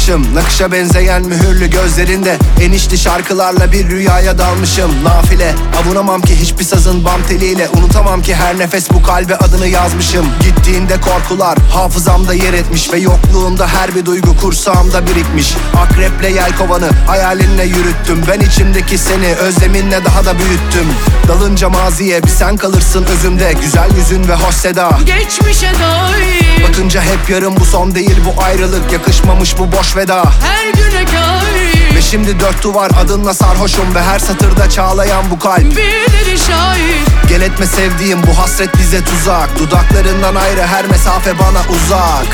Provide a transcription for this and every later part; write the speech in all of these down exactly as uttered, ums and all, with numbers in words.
almışım. Nakışa benzeyen mühürlü gözlerinde enişli şarkılarla bir rüyaya dalmışım. Nafile avunamam ki hiçbir sazın bam teliyle. Unutamam ki her nefes bu kalbe adını yazmışım. Gittiğinde korkular hafızamda yer etmiş ve yokluğunda her bir duygu kursağımda birikmiş. Akreple yelkovanı hayalinle yürüttüm. Ben içimdeki seni özleminle daha da büyüttüm. Dalınca maziye bir sen kalırsın özümde. Güzel yüzün ve hoş seda geçmişe dair. Bakınca hep yarım, bu son değil bu ayrılık. Yakışmamış bu boş veda, her güne kair. ve şimdi dört duvar adınla sarhoşum ve her satırda çağlayan bu kalp Bir deli şair. Gel etme sevdiğim, bu hasret bize tuzak. Dudaklarından ayrı her mesafe bana uzak.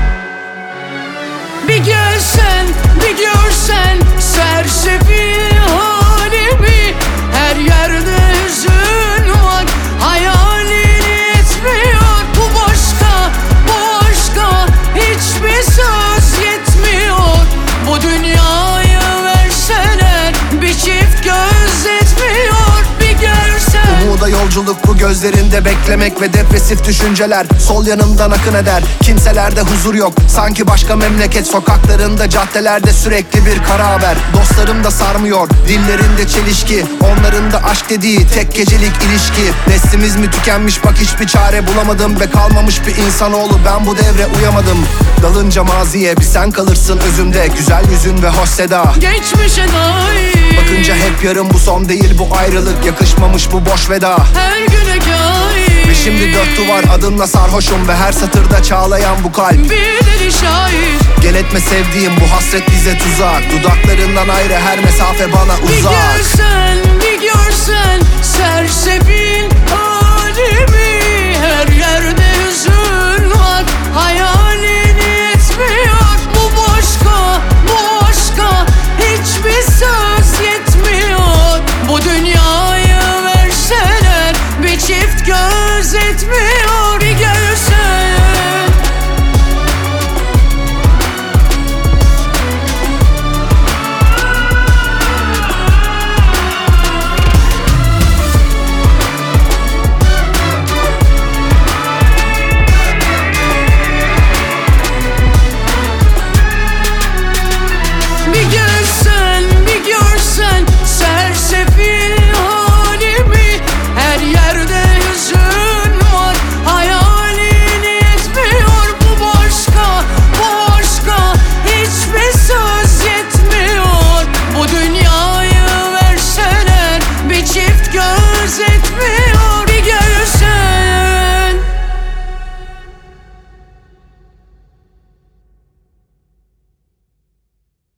Bir gelsen, bir görsen sersefil halimi. Her yerde hüzün var, hayalin etmiyor. Bu başka, bu aşka hiçbir söz yetmiyor. Bu dünyayı verseler bir çift göz etmiyor. Bir görsen. Umuda yolculuk bu gözlerinde beklemek ve depresif düşünceler sol yanımdan akın eder. Kimselerde huzur yok, sanki başka memleket. Sokaklarında, caddelerde sürekli bir kara haber. Dostlarım da sarmıyor, dillerinde çelişki. Onların da aşk dediği tek gecelik ilişki. Neslimiz mi tükenmiş, bak hiçbir çare bulamadım. Ve kalmamış bir insanoğlu, ben bu devre uyamadım. Dalınca maziye bir sen kalırsın özümde. Güzel yüzün ve hoş seda Geçmişe dair. Bakınca hep yarım, bu son değil bu ayrılık. Yakışmamış bu boş veda, her güne kair. ve şimdi dört duvar adınla sarhoşum ve her satırda çağlayan bu kalp Bir deli şair. Gel etme sevdiğim, bu hasret bize tuzak. Dudaklarından ayrı her mesafe bana Bir uzak. görsen, bir görsen sersefil